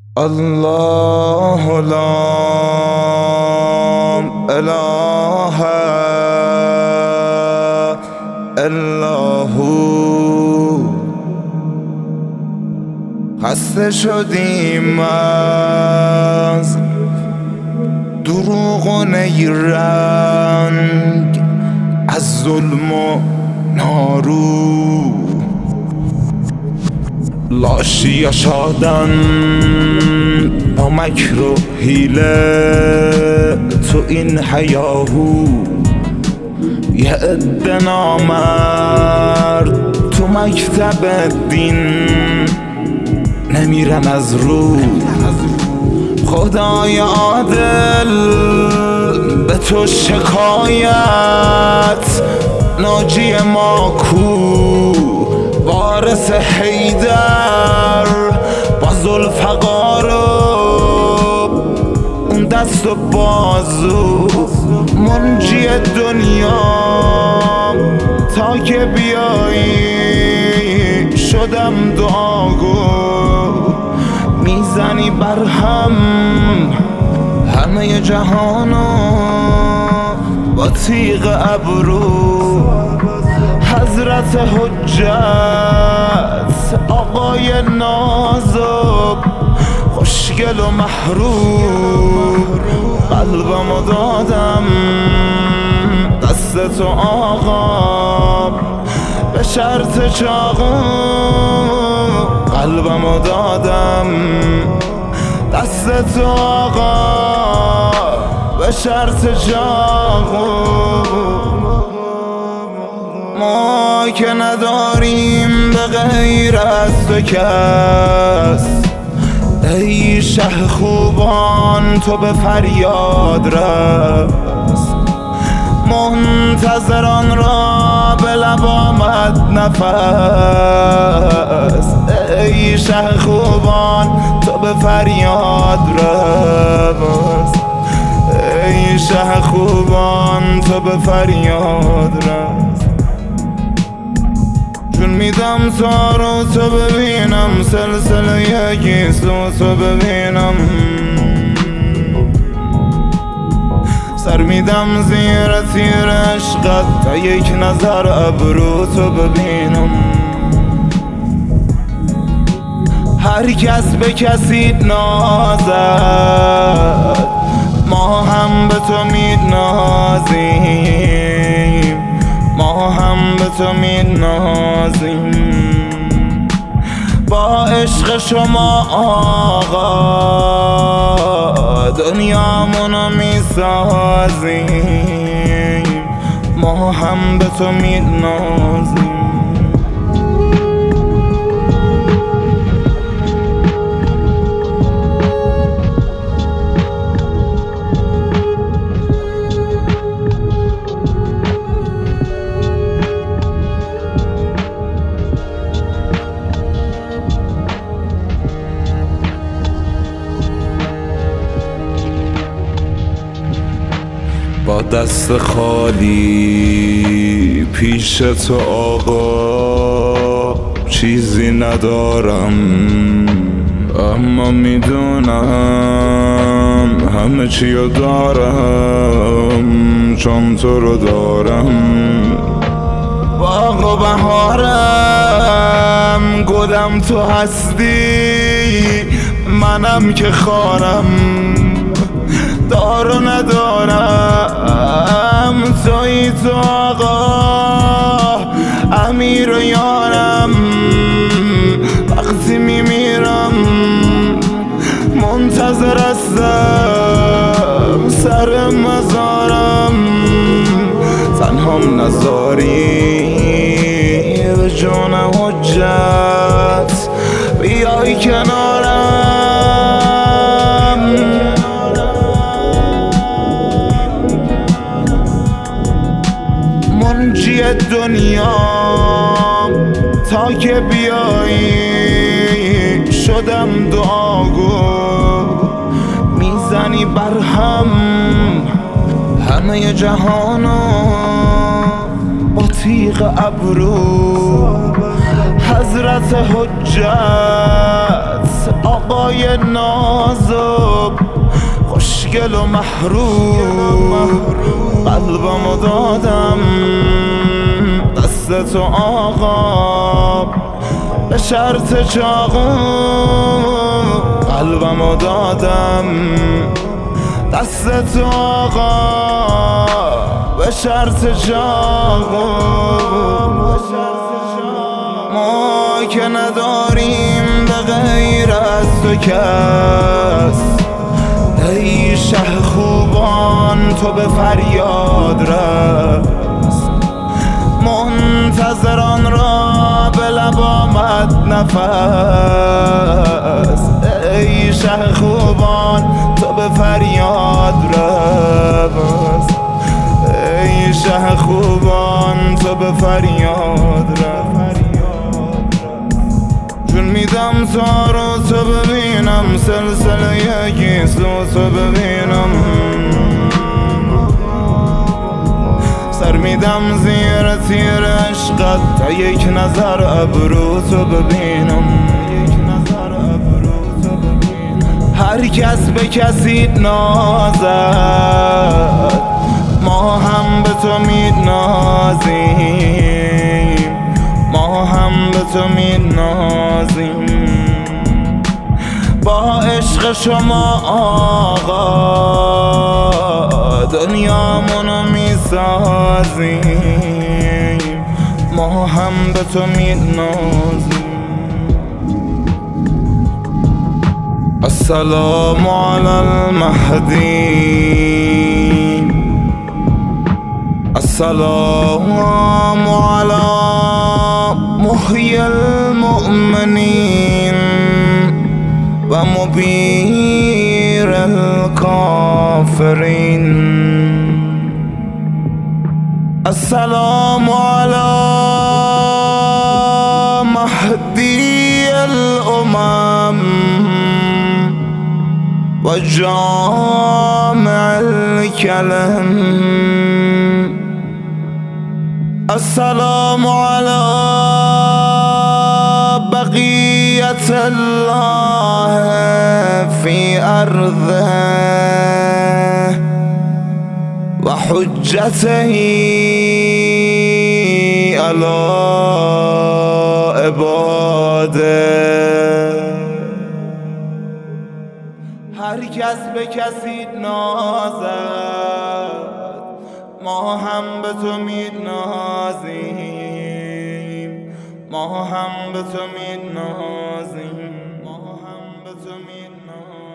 الله لا اله الا هو. خسته شدیم از دروغ و نیرنگ، از ظلم و نارو. لاشی شادن با مکر و حیله تو این هیاهو. یه عده نامرد تو مکتب دین نمیرن از رو. خدای عادل به تو شکایت، ناجی ما کو؟ وارث حیدر با ذوالفقار و اون دست و بازو. منجی دنیا تا که بیایی شدم دعاگو. میزنی برهم همه جهانو با تیغ ابرو. حضرت حجت آقای نازب خوشگل و محروم. قلبمو دادم دست تو آقا به شرط چاقو. قلبمو دادم دست تو آقا به شرط چاقو. ما که نداریم به غیر از تو کس، ای شه خوبان تو به فریاد رس. منتظران را به لب آمد نفس، ای شه خوبان تو به فریاد رس. ای شه خوبان تو به فریاد رس. چون میدم سارو تو ببینم، سلسله یکیستو تو ببینم. سر میدم زیر تیر عشقت تا یک نظر ابرو تو ببینم. هر کس به کسی نازد، ما هم به تو می‌نازیم. ما هم به تو می‌نازیم. با عشق شما آقا دنیامونو میسازیم. ما هم به تو می‌نازیم. با دست خالی پیش تو آقا چیزی ندارم، اما میدونم همه چیو دارم چون تو رو دارم. باغ و بهارم گلم تو هستی، منم که خارم دار و ندارم. تویی تو آقا امیر و یارم، وقتی میمیرم منتظر هستم سر مزارم. تنهام نذاری به جون حجت بیای کنارم. منجی دنیا تا که بیایی شدم دعاگو. میزنی برهم همه جهانو با تیغ ابرو. حضرت حجت آقای های نازک خوشگل و محروم قلبمو دادم دست تو آقا به شرط چاقو قلبمو دادم دست تو آقا به شرط چاقو ما که نداریم به غیر از تو کس ای شه خوبان تو به فریاد رس منتظران را به لب آمد نفس ای شه خوبان تو به فریاد رس ای شه خوبان تو به فریاد رس جون میدم تا رو تو ببینم سلسله گیسو تو ببینم سر میدم زیر تیر عشقت تا یک نظر ابرو تو ببینم هر کس به کسی نازد ما هم به تو می‌نازیم ما هم به تو می‌نازیم با عشق شما آقا دنیامونو میسازیم ما هم به تو می‌نازیم السلام علی المهدی السلام علی محیی المؤمنین و مبیر الکافرین السلام علی مهدی الامم و جامع الکلم السلام علی بقیت الله فی ارضه و حجته علی عباده هر کس به کسی نازد ما هم به تو می‌نازیم ما هم به تو می‌نازیم ما هم به تو می‌نازیم